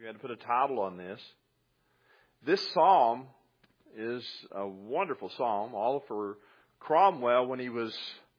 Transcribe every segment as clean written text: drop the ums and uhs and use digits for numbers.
you had to put a title on this. This psalm is a wonderful psalm. Oliver Cromwell, when he was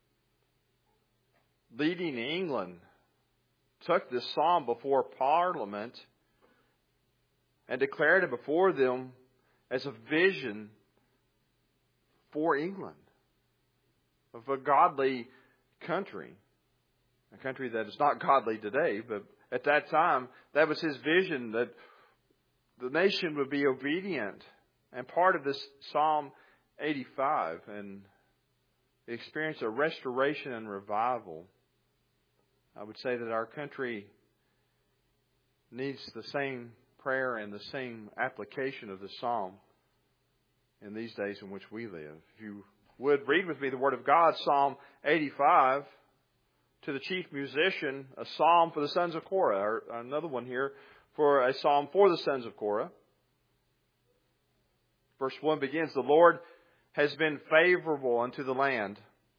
leading England, took this psalm before Parliament and declared it before them as a vision for England, of a godly country. A country that is not godly today, but at that time, that was his vision, that the nation would be obedient. And part of this Psalm 85 and experience a restoration and revival. I would say that our country needs the same prayer and the same application of the Psalm in these days in which we live. If you would read with me the Word of God, Psalm 85, to the chief musician, a psalm for the sons of Korah, or another one here for a psalm for the sons of Korah. Verse 1 begins, "The Lord has been favorable unto the land,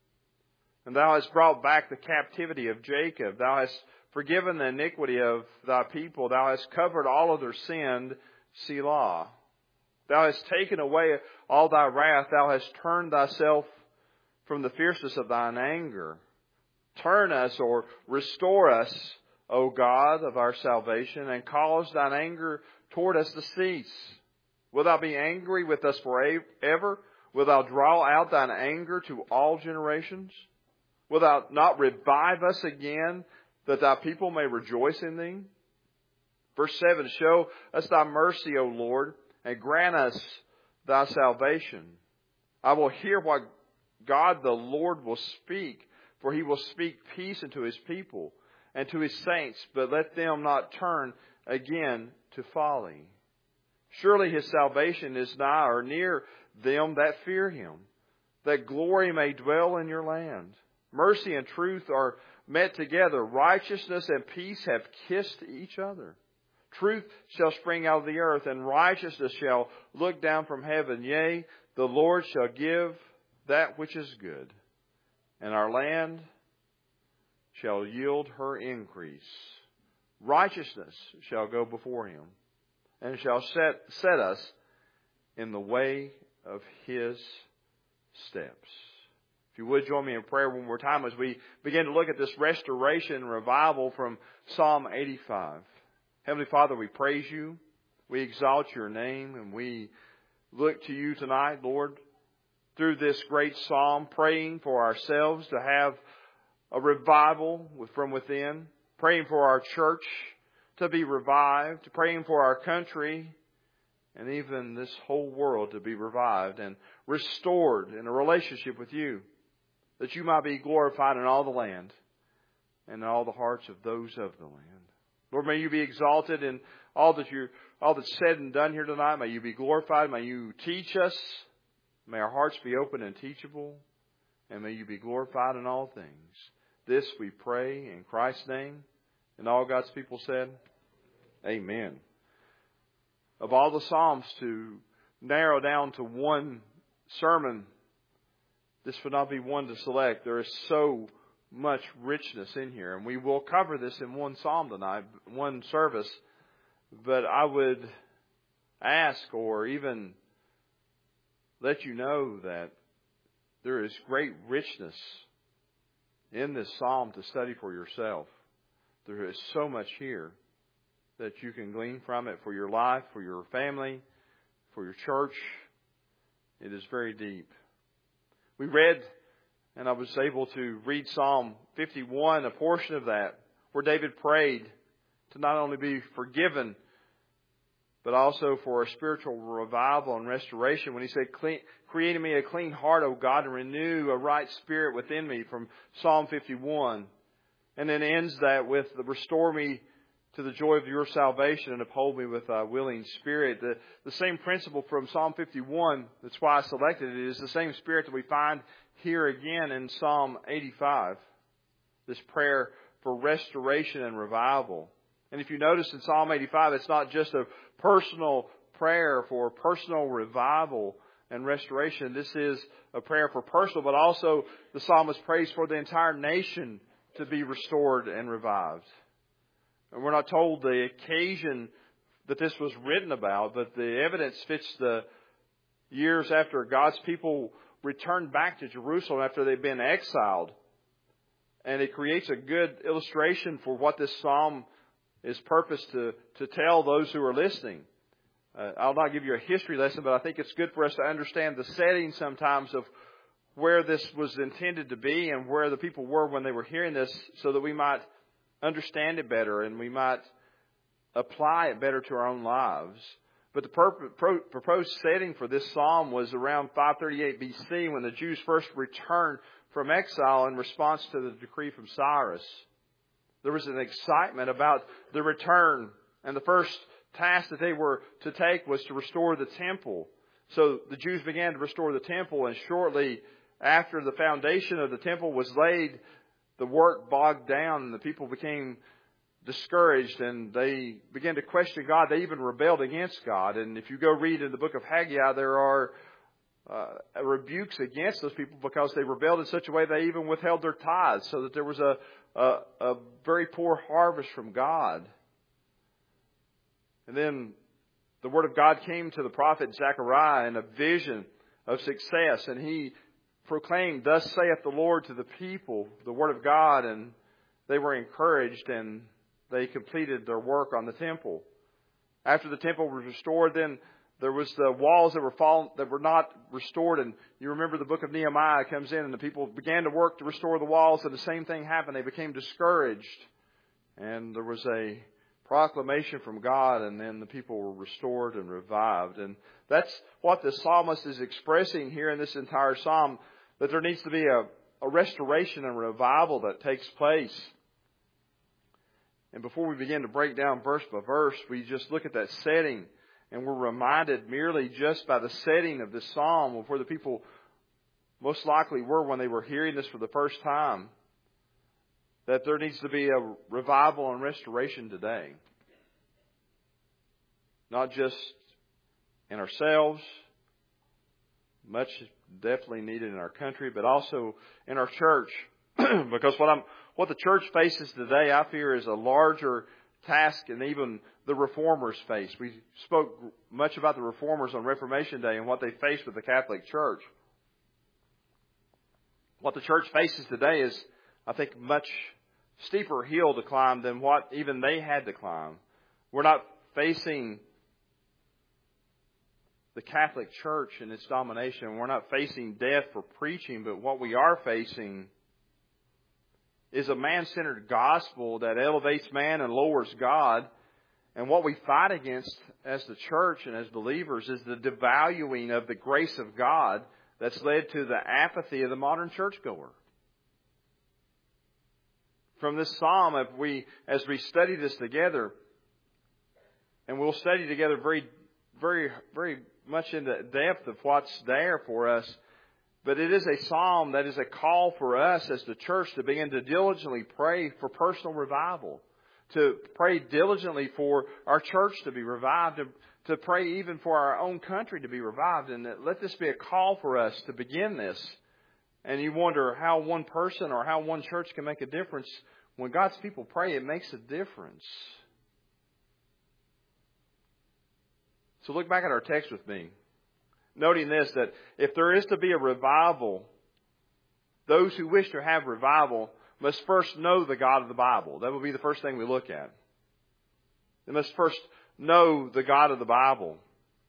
and thou hast brought back the captivity of Jacob. Thou hast forgiven the iniquity of thy people. Thou hast covered all of their sin, Selah. Thou hast taken away all thy wrath. Thou hast turned thyself from the fierceness of thine anger. Turn us or restore us, O God of our salvation, and cause thine anger toward us to cease. Wilt thou be angry with us forever? Wilt thou draw out thine anger to all generations? Wilt thou not revive us again, that thy people may rejoice in thee?" Verse 7, "Show us thy mercy, O Lord, and grant us thy salvation. I will hear what God the Lord will speak, for he will speak peace unto his people and to his saints, but let them not turn again to folly. Surely his salvation is nigh or near them that fear him, that glory may dwell in your land. Mercy and truth are met together. Righteousness and peace have kissed each other. Truth shall spring out of the earth, and righteousness shall look down from heaven. Yea, the Lord shall give that which is good, and our land shall yield her increase. Righteousness shall go before him, and shall set us in the way of his steps." If you would join me in prayer one more time as we begin to look at this restoration and revival from Psalm 85. Heavenly Father, we praise you, we exalt your name, and we look to you tonight, Lord, through this great psalm, praying for ourselves to have a revival from within, praying for our church to be revived, praying for our country, and even this whole world to be revived and restored in a relationship with you, that you might be glorified in all the land and in all the hearts of those of the land. Lord, may you be exalted in all that's said and done here tonight. May you be glorified. May you teach us. May our hearts be open and teachable. And may you be glorified in all things. This we pray in Christ's name. And all God's people said, Amen. Of all the Psalms, to narrow down to one sermon, this would not be one to select. There is so much richness in here. And we will cover this in one psalm tonight, one service. But I would ask or even let you know that there is great richness in this psalm to study for yourself. There is so much here that you can glean from it for your life, for your family, for your church. It is very deep. We read, and I was able to read Psalm 51, a portion of that, where David prayed to not only be forgiven, but also for a spiritual revival and restoration. When he said, "Create in me a clean heart, O God, and renew a right spirit within me," from Psalm 51. And then ends that with, "Restore me to the joy of your salvation and uphold me with a willing spirit." The same principle from Psalm 51, that's why I selected it, is the same spirit that we find here again in Psalm 85. This prayer for restoration and revival. And if you notice in Psalm 85, it's not just a personal prayer for personal revival and restoration. This is a prayer for personal, but also the psalmist prays for the entire nation to be restored and revived. And we're not told the occasion that this was written about, but the evidence fits the years after God's people returned back to Jerusalem after they've been exiled. And it creates a good illustration for what this psalm is purposed to tell those who are listening. I'll not give you a history lesson, but I think it's good for us to understand the setting sometimes of where this was intended to be and where the people were when they were hearing this, so that we might understand it better and we might apply it better to our own lives. But the proposed setting for this psalm was around 538 BC, when the Jews first returned from exile in response to the decree from Cyrus. There was an excitement about the return, and the first task that they were to take was to restore the temple. So the Jews began to restore the temple, and shortly after the foundation of the temple was laid, the work bogged down and the people became discouraged and they began to question God. They even rebelled against God. And if you go read in the book of Haggai, there are rebukes against those people because they rebelled in such a way they even withheld their tithes, so that there was a very poor harvest from God. And then the word of God came to the prophet Zechariah in a vision of success, and he proclaimed, "Thus saith the Lord," to the people, the word of God, and they were encouraged and they completed their work on the temple. After the temple was restored, then there was the walls that were not restored. And you remember the book of Nehemiah comes in and the people began to work to restore the walls, and the same thing happened. They became discouraged. And there was a proclamation from God, and then the people were restored and revived. And that's what the psalmist is expressing here in this entire psalm, that there needs to be a restoration and revival that takes place. And before we begin to break down verse by verse, we just look at that setting, and we're reminded merely just by the setting of this psalm of where the people most likely were when they were hearing this for the first time, that there needs to be a revival and restoration today. Not just in ourselves, much definitely needed in our country, but also in our church. Because what the church faces today, I fear, is a larger task than even the Reformers face. We spoke much about the Reformers on Reformation Day and what they faced with the Catholic Church. What the church faces today is, I think, much steeper hill to climb than what even they had to climb. We're not facing the Catholic Church and its domination. We're not facing death for preaching, but what we are facing is a man-centered gospel that elevates man and lowers God. And what we fight against as the church and as believers is the devaluing of the grace of God that's led to the apathy of the modern churchgoer. From this psalm, as we study this together, and we'll study together very, very, very much in the depth of what's there for us, but it is a psalm that is a call for us as the church to begin to diligently pray for personal revival, to pray diligently for our church to be revived, to pray even for our own country to be revived. And let this be a call for us to begin this. And you wonder how one person or how one church can make a difference. When God's people pray, it makes a difference. So look back at our text with me, noting this, that if there is to be a revival, those who wish to have revival must first know the God of the Bible. That will be the first thing we look at. They must first know the God of the Bible.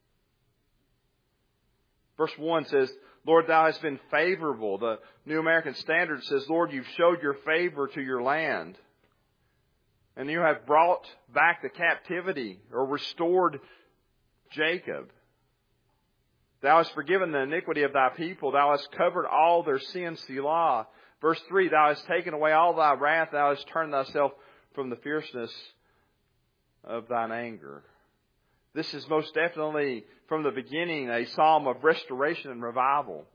Verse 1 says, "Lord, thou hast been favorable." The New American Standard says, "Lord, you've showed your favor to your land. And you have brought back the captivity," or restored Jacob. "Thou hast forgiven the iniquity of thy people. Thou hast covered all their sins, Selah." Verse 3, "Thou hast taken away all thy wrath. Thou hast turned thyself from the fierceness of thine anger." This is most definitely, from the beginning, a psalm of restoration and revival.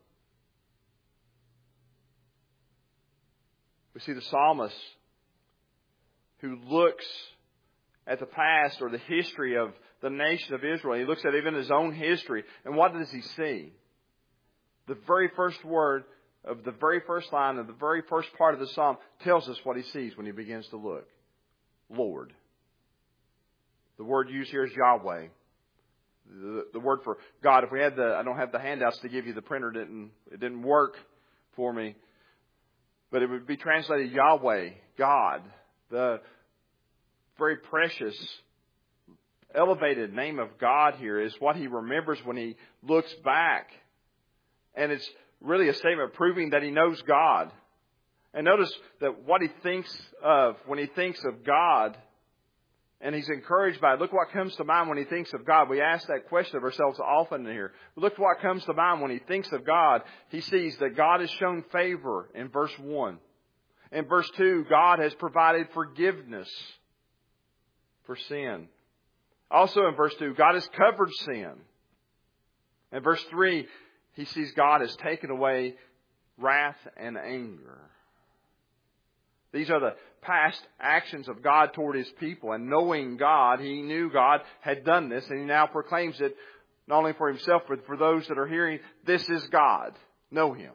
We see the psalmist who looks at the past or the history of the nation of Israel. He looks at even his own history. And what does he see? The very first word of the very first line of the very first part of the psalm tells us what he sees when he begins to look. Lord. The word used here is Yahweh. The word for God. If we had I don't have the handouts to give you. The printer it didn't work for me. But it would be translated Yahweh, God. The very precious, elevated name of God here is what He remembers when He looks back. And it's really a statement proving that He knows God. And notice that what He thinks of when He thinks of God, and He's encouraged by it. Look what comes to mind when He thinks of God. We ask that question of ourselves often here. Look what comes to mind when He thinks of God. He sees that God has shown favor in verse 1. In verse 2, God has provided forgiveness for sin. Also in verse 2, God has covered sin. In verse 3, he sees God has taken away wrath and anger. These are the past actions of God toward His people. And knowing God, He knew God had done this. And He now proclaims it not only for Himself, but for those that are hearing, this is God. Know Him.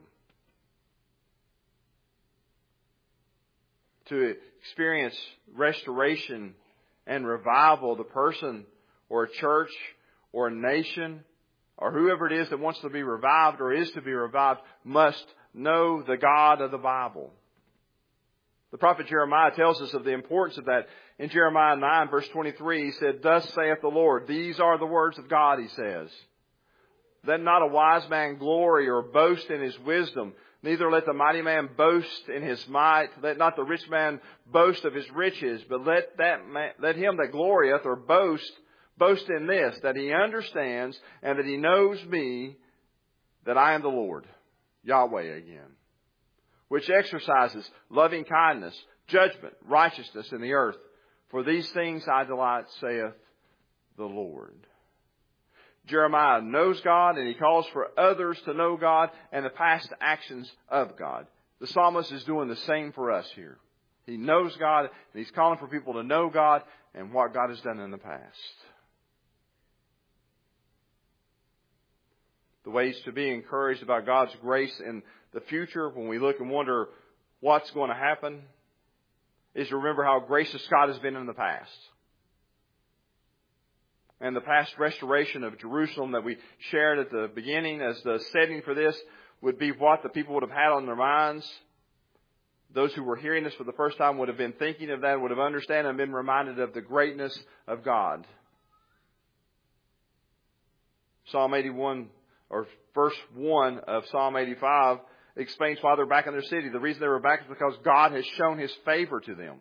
To experience restoration and revival, the person or a church or a nation or whoever it is that wants to be revived or is to be revived must know the God of the Bible. The prophet Jeremiah tells us of the importance of that. In Jeremiah 9 verse 23, he said, "Thus saith the Lord." These are the words of God, he says. "Let not a wise man glory or boast in his wisdom. Neither let the mighty man boast in his might. Let not the rich man boast of his riches. But let him that glorieth or boast in this, that he understands and that he knows me, that I am the Lord." Yahweh again. "Which exercises loving kindness, judgment, righteousness in the earth. For these things I delight, saith the Lord." Jeremiah knows God, and he calls for others to know God and the past actions of God. The psalmist is doing the same for us here. He knows God, and he's calling for people to know God and what God has done in the past. The ways to be encouraged about God's grace in the future, when we look and wonder what's going to happen, is to remember how gracious God has been in the past. And the past restoration of Jerusalem that we shared at the beginning as the setting for this would be what the people would have had on their minds. Those who were hearing this for the first time would have been thinking of that, would have understood and been reminded of the greatness of God. Psalm 81, or verse 1 of Psalm 85, explains why they're back in their city. The reason they were back is because God has shown His favor to them.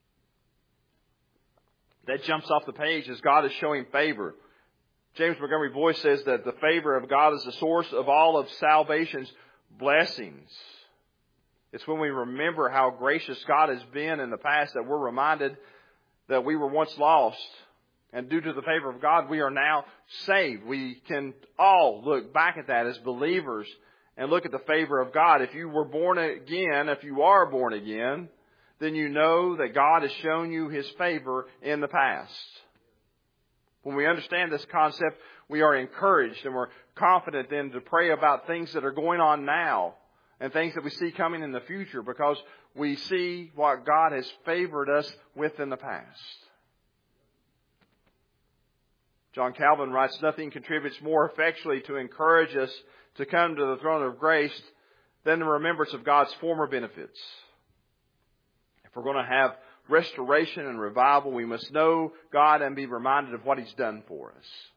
That jumps off the page as God is showing favor. James Montgomery Boyce says that the favor of God is the source of all of salvation's blessings. It's when we remember how gracious God has been in the past that we're reminded that we were once lost. And due to the favor of God, we are now saved. We can all look back at that as believers and look at the favor of God. If you were born again, if you are born again, then you know that God has shown you His favor in the past. When we understand this concept, we are encouraged and we're confident then to pray about things that are going on now and things that we see coming in the future because we see what God has favored us with in the past. John Calvin writes, "Nothing contributes more effectually to encourage us to come to the throne of grace than the remembrance of God's former benefits." If we're going to have restoration and revival, we must know God and be reminded of what He's done for us.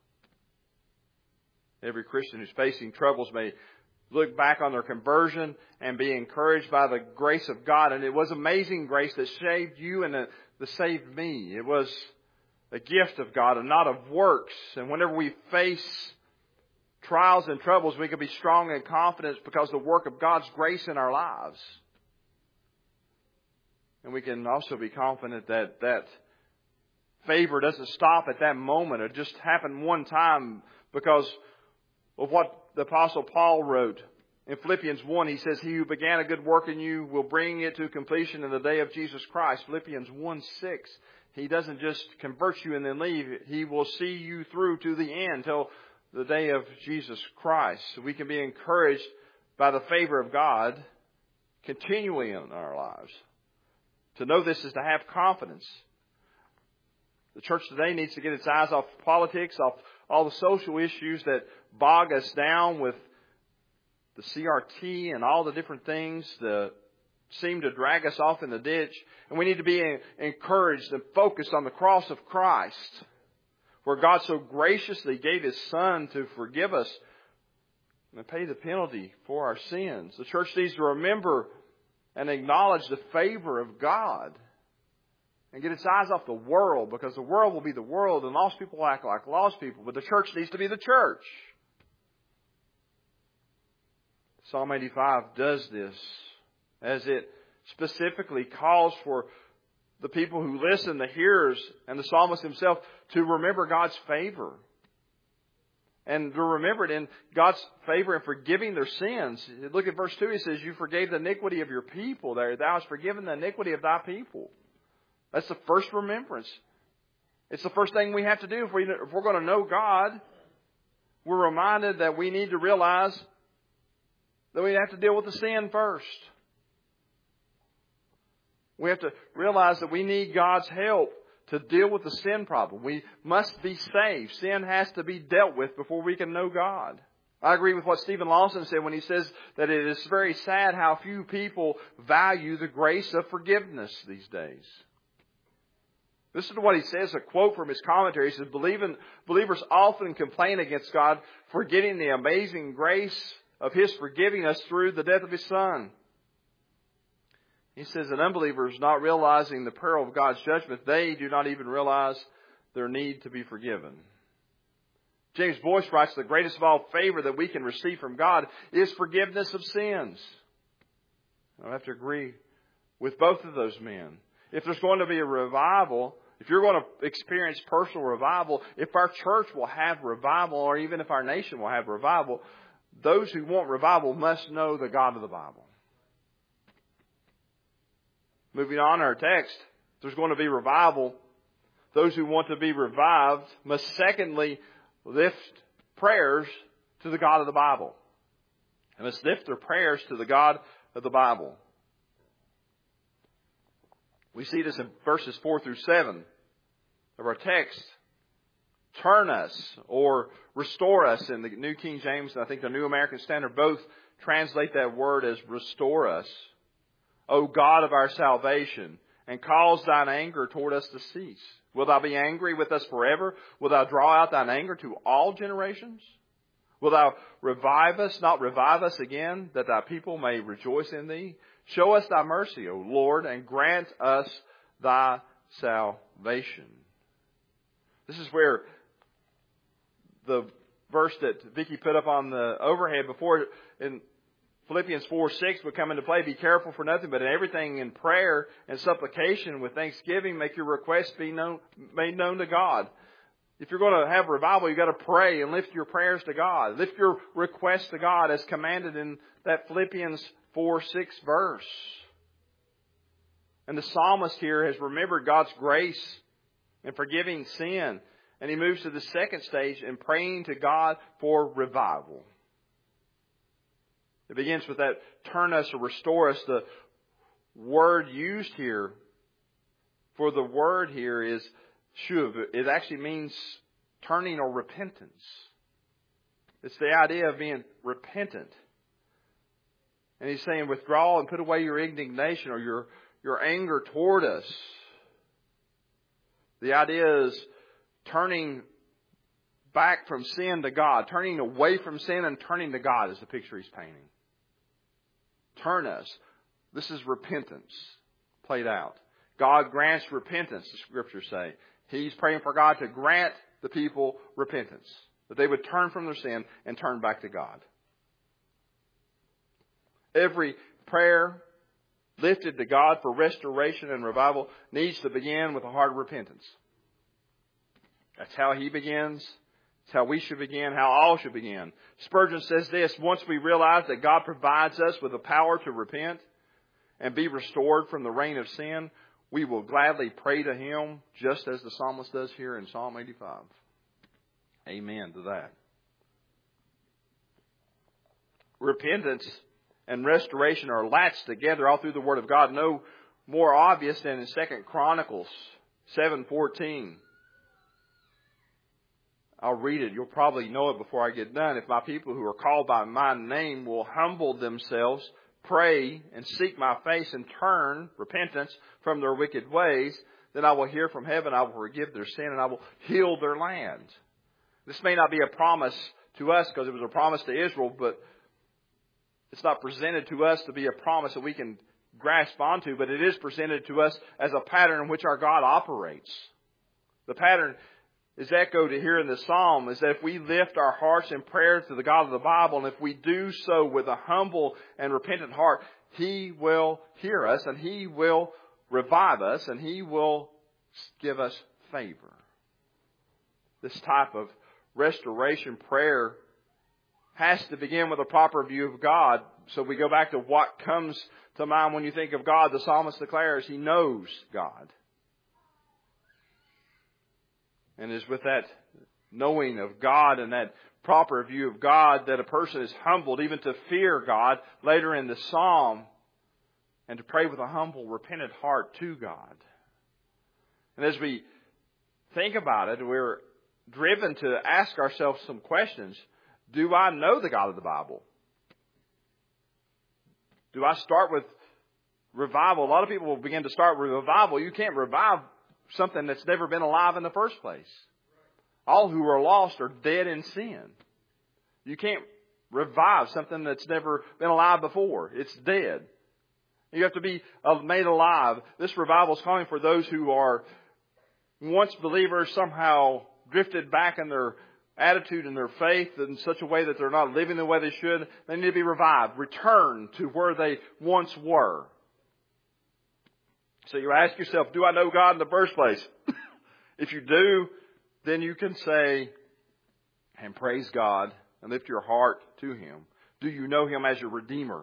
Every Christian who's facing troubles may look back on their conversion and be encouraged by the grace of God. And it was amazing grace that saved you and that saved me. It was a gift of God and not of works. And whenever we face trials and troubles, we can be strong in confidence because of the work of God's grace in our lives. And we can also be confident that that favor doesn't stop at that moment. It just happened one time because of what the Apostle Paul wrote. In Philippians 1, he says, "He who began a good work in you will bring it to completion in the day of Jesus Christ." Philippians 1:6. He doesn't just convert you and then leave. He will see you through to the end till the day of Jesus Christ. So we can be encouraged by the favor of God continually in our lives. To know this is to have confidence. The church today needs to get its eyes off politics, off all the social issues that bog us down with the CRT and all the different things that seem to drag us off in the ditch. And we need to be encouraged and focused on the cross of Christ, where God so graciously gave His Son to forgive us and pay the penalty for our sins. The church needs to remember and acknowledge the favor of God and get its eyes off the world, because the world will be the world and lost people will act like lost people. But the church needs to be the church. Psalm 85 does this, as it specifically calls for the people who listen, the hearers, and the psalmist himself to remember God's favor. And to remember it in God's favor in forgiving their sins. Look at verse 2. He says, you forgave the iniquity of your people there. Thou hast forgiven the iniquity of thy people. That's the first remembrance. It's the first thing we have to do if we're going to know God. We're reminded that we need to realize that we have to deal with the sin first. We have to realize that we need God's help to deal with the sin problem. We must be saved. Sin has to be dealt with before we can know God. I agree with what Stephen Lawson said when he says that it is very sad how few people value the grace of forgiveness these days. Listen to what he says, a quote from his commentary. He says, believers often complain against God, forgetting the amazing grace of His forgiving us through the death of His Son. He says that unbelievers, not realizing the peril of God's judgment, they do not even realize their need to be forgiven. James Boyce writes, the greatest of all favor that we can receive from God is forgiveness of sins. I have to agree with both of those men. If there's going to be a revival, if you're going to experience personal revival, if our church will have revival, or even if our nation will have revival, those who want revival must know the God of the Bible. Moving on our text, if there's going to be revival, those who want to be revived must secondly lift prayers to the God of the Bible. They must lift their prayers to the God of the Bible. We see this in verses 4 through 7 of our text. Turn us or restore us in the New King James, and I think the New American Standard both translate that word as restore us. O God of our salvation, and cause thine anger toward us to cease. Will thou be angry with us forever? Will thou draw out thine anger to all generations? Will thou revive us, not revive us again, that thy people may rejoice in thee? Show us thy mercy, O Lord, and grant us thy salvation. This is where the verse that Vicki put up on the overhead before in Philippians 4:6 would come into play. Be careful for nothing, but in everything in prayer and supplication with thanksgiving, make your requests be made known to God. If you're going to have revival, you've got to pray and lift your prayers to God. Lift your requests to God as commanded in that Philippians 4:6 verse. And the psalmist here has remembered God's grace in forgiving sin. And he moves to the second stage in praying to God for revival. It begins with that turn us or restore us. The word used here for the word here is shuv. It actually means turning or repentance. It's the idea of being repentant. And he's saying withdraw and put away your indignation or your anger toward us. The idea is turning back from sin to God. Turning away from sin and turning to God is the picture he's painting. Turn us. This is repentance played out. God grants repentance, the Scriptures say. He's praying for God to grant the people repentance. That they would turn from their sin and turn back to God. Every prayer lifted to God for restoration and revival needs to begin with a heart of repentance. That's how He begins. It's how we should begin, how all should begin. Spurgeon says this, once we realize that God provides us with the power to repent and be restored from the reign of sin, we will gladly pray to Him, just as the psalmist does here in Psalm 85. Amen to that. Repentance and restoration are latched together all through the Word of God. No more obvious than in 2 Chronicles 7:14. I'll read it. You'll probably know it before I get done. If my people who are called by my name will humble themselves, pray, and seek my face, and turn, repentance, from their wicked ways, then I will hear from heaven, I will forgive their sin, and I will heal their land. This may not be a promise to us because it was a promise to Israel, but it's not presented to us to be a promise that we can grasp onto, but it is presented to us as a pattern in which our God operates. The pattern is echoed here in the psalm is that if we lift our hearts in prayer to the God of the Bible, and if we do so with a humble and repentant heart, He will hear us, and He will revive us, and He will give us favor. This type of restoration prayer has to begin with a proper view of God. So we go back to what comes to mind when you think of God. The psalmist declares he knows God. And it's with that knowing of God and that proper view of God that a person is humbled even to fear God later in the psalm and to pray with a humble, repentant heart to God. And as we think about it, we're driven to ask ourselves some questions. Do I know the God of the Bible? Do I start with revival? A lot of people will begin to start with revival. You can't revive something that's never been alive in the first place. All who are lost are dead in sin. You can't revive something that's never been alive before. It's dead. You have to be made alive. This revival is calling for those who are once believers, somehow drifted back in their attitude and their faith in such a way that they're not living the way they should. They need to be revived, returned to where they once were. So you ask yourself, do I know God in the first place? If you do, then you can say and praise God and lift your heart to Him. Do you know Him as your Redeemer?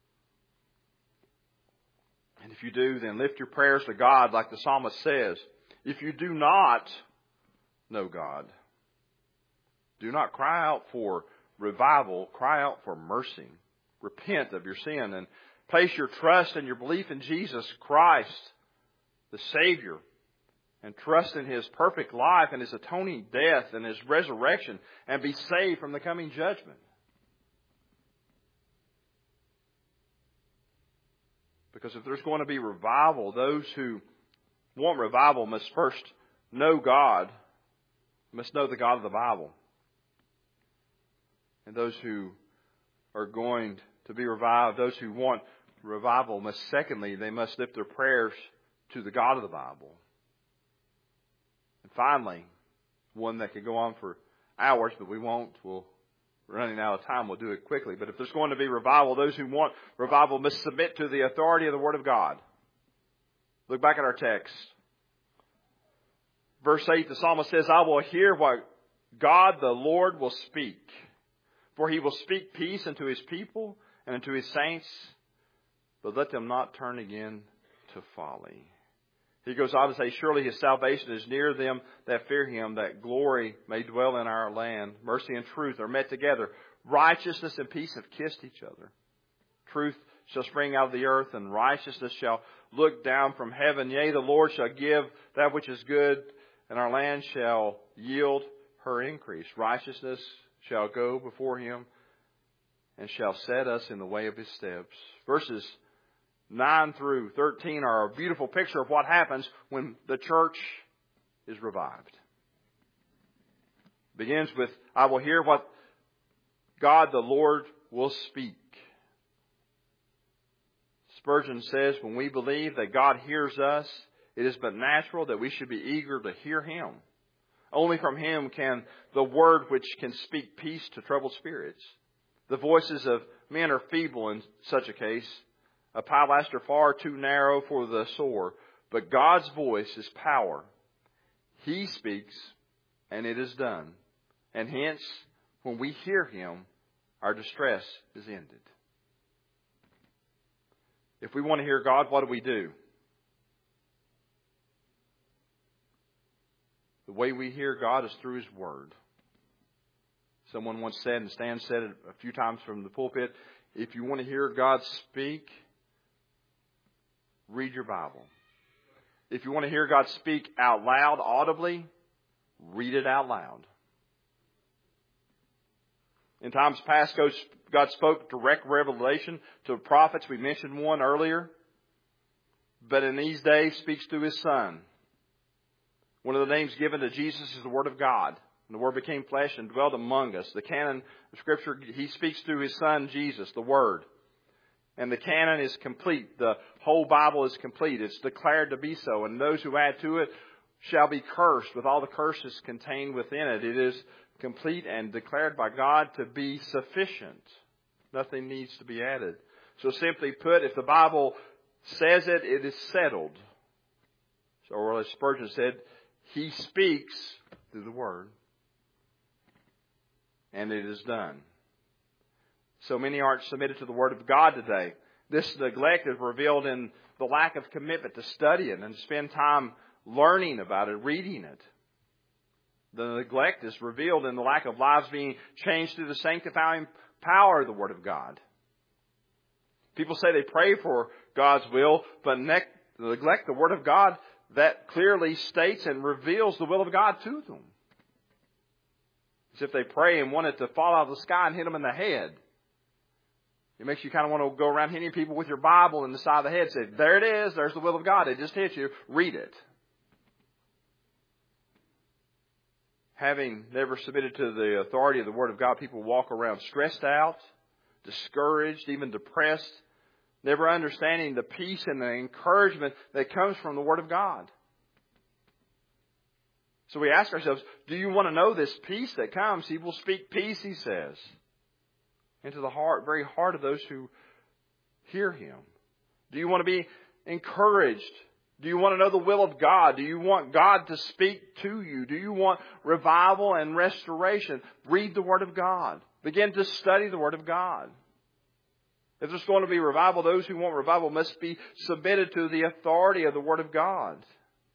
And if you do, then lift your prayers to God like the psalmist says. If you do not know God, do not cry out for revival. Cry out for mercy. Repent of your sin and place your trust and your belief in Jesus Christ, the Savior, and trust in His perfect life and His atoning death and His resurrection, and be saved from the coming judgment. Because if there's going to be revival, those who want revival must first know God, must know the God of the Bible. And those who are going to be revived, those who want revival must, secondly, they must lift their prayers to the God of the Bible. And finally, one that could go on for hours, but we won't. We're running out of time. We'll do it quickly. But if there's going to be revival, those who want revival must submit to the authority of the Word of God. Look back at our text. Verse 8, the psalmist says, I will hear what God the Lord will speak. For He will speak peace unto His people and unto His saints, but let them not turn again to folly. He goes on to say, surely His salvation is near them that fear Him, that glory may dwell in our land. Mercy and truth are met together. Righteousness and peace have kissed each other. Truth shall spring out of the earth, and righteousness shall look down from heaven. Yea, the Lord shall give that which is good, and our land shall yield her increase. Righteousness shall go before Him, and shall set us in the way of His steps. Verses 9 through 13 are a beautiful picture of what happens when the church is revived. It begins with, I will hear what God the Lord will speak. Spurgeon says, when we believe that God hears us, it is but natural that we should be eager to hear Him. Only from Him can the word which can speak peace to troubled spirits. The voices of men are feeble in such a case, a pilaster far too narrow for the sore. But God's voice is power. He speaks, and it is done. And hence, when we hear Him, our distress is ended. If we want to hear God, what do? The way we hear God is through His Word. Someone once said, and Stan said it a few times from the pulpit, if you want to hear God speak, read your Bible. If you want to hear God speak out loud, audibly, read it out loud. In times past, God spoke direct revelation to prophets. We mentioned one earlier. But in these days, speaks through His Son. One of the names given to Jesus is the Word of God. And the Word became flesh and dwelt among us. The canon of Scripture, He speaks through His Son, Jesus, the Word. And the canon is complete. The whole Bible is complete. It's declared to be so. And those who add to it shall be cursed with all the curses contained within it. It is complete and declared by God to be sufficient. Nothing needs to be added. So simply put, if the Bible says it, it is settled. So as Spurgeon said, He speaks through the Word. And it is done. So many aren't submitted to the Word of God today. This neglect is revealed in the lack of commitment to study it and spend time learning about it, reading it. The neglect is revealed in the lack of lives being changed through the sanctifying power of the Word of God. People say they pray for God's will, but neglect the Word of God that clearly states and reveals the will of God to them. As if they pray and want it to fall out of the sky and hit them in the head. It makes you kind of want to go around hitting people with your Bible in the side of the head. Say, there it is. There's the will of God. It just hit you. Read it. Having never submitted to the authority of the Word of God, people walk around stressed out, discouraged, even depressed, never understanding the peace and the encouragement that comes from the Word of God. So we ask ourselves, do you want to know this peace that comes? He will speak peace, He says, into the heart, very heart of those who hear Him. Do you want to be encouraged? Do you want to know the will of God? Do you want God to speak to you? Do you want revival and restoration? Read the Word of God. Begin to study the Word of God. If there's going to be revival, those who want revival must be submitted to the authority of the Word of God.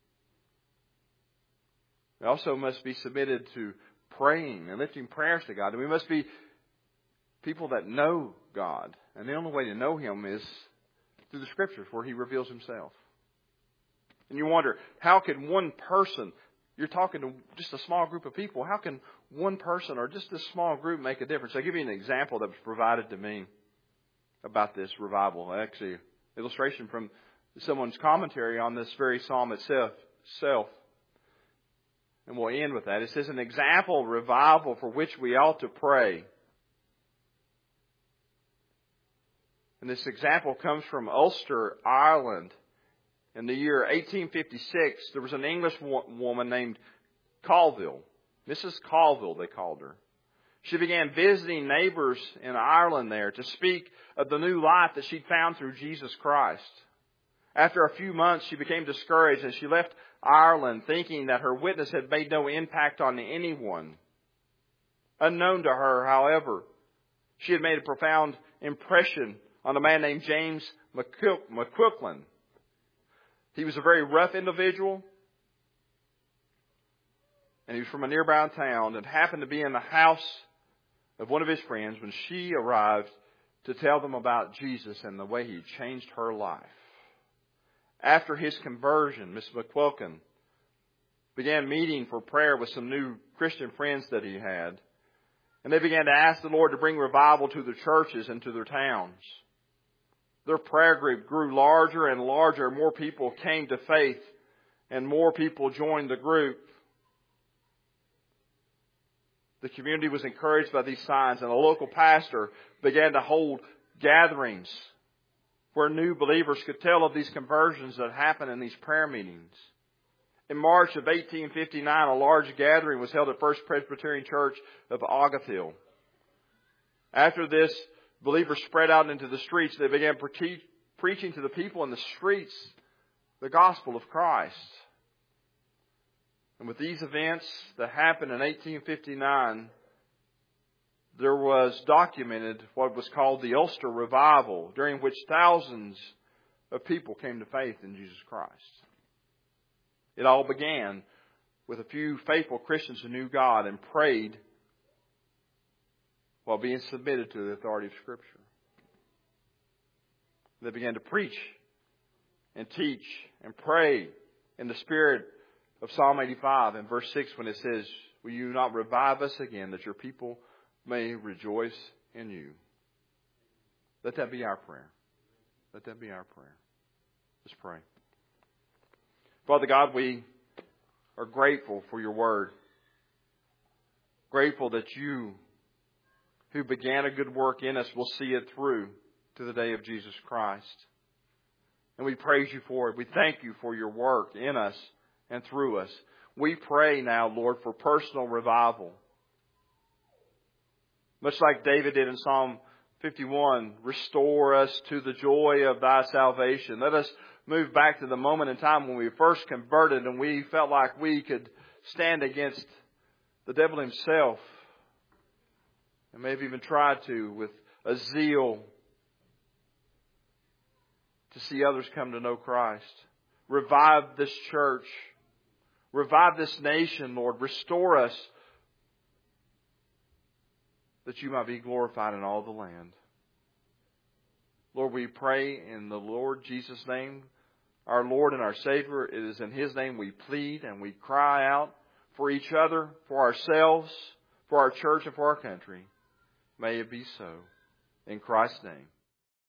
We also must be submitted to praying and lifting prayers to God. And we must be people that know God. And the only way to know Him is through the Scriptures where He reveals Himself. And you wonder, how can one person, you're talking to just a small group of people, how can one person or just a small group make a difference? I'll give you an example that was provided to me about this revival. Actually, illustration from someone's commentary on this very psalm itself. And we'll end with that. It says, an example of revival for which we ought to pray. And this example comes from Ulster, Ireland. In the year 1856, there was an English woman named Colville. Mrs. Colville, they called her. She began visiting neighbors in Ireland there to speak of the new life that she'd found through Jesus Christ. After a few months, she became discouraged and she left Ireland thinking that her witness had made no impact on anyone. Unknown to her, however, she had made a profound impression on a man named James McQuillan. He was a very rough individual, and he was from a nearby town and happened to be in the house of one of his friends when she arrived to tell them about Jesus and the way He changed her life. After his conversion, Miss McQuillan began meeting for prayer with some new Christian friends that he had, and they began to ask the Lord to bring revival to their churches and to their towns. Their prayer group grew larger and larger. More people came to faith and more people joined the group. The community was encouraged by these signs, and a local pastor began to hold gatherings where new believers could tell of these conversions that happened in these prayer meetings. In March of 1859, a large gathering was held at First Presbyterian Church of Augathill. After this, believers spread out into the streets. They began preaching to the people in the streets the gospel of Christ. And with these events that happened in 1859, there was documented what was called the Ulster Revival, during which thousands of people came to faith in Jesus Christ. It all began with a few faithful Christians who knew God and prayed while being submitted to the authority of Scripture. They began to preach and teach and pray in the spirit of Psalm 85 and verse 6 when it says, "Will you not revive us again, that your people may rejoice in you. Let that be our prayer. Let that be our prayer. Let's pray. Father God, we are grateful for your word. Grateful that you, who began a good work in us, will see it through to the day of Jesus Christ. And we praise you for it. We thank you for your work in us and through us. We pray now, Lord, for personal revival. Much like David did in Psalm 51, restore us to the joy of thy salvation. Let us move back to the moment in time when we first converted and we felt like we could stand against the devil himself. And maybe even tried to with a zeal to see others come to know Christ. Revive this church. Revive this nation, Lord. Restore us that you might be glorified in all the land. Lord, we pray in the Lord Jesus' name, our Lord and our Savior. It is in His name we plead and we cry out for each other, for ourselves, for our church, and for our country. May it be so. In Christ's name.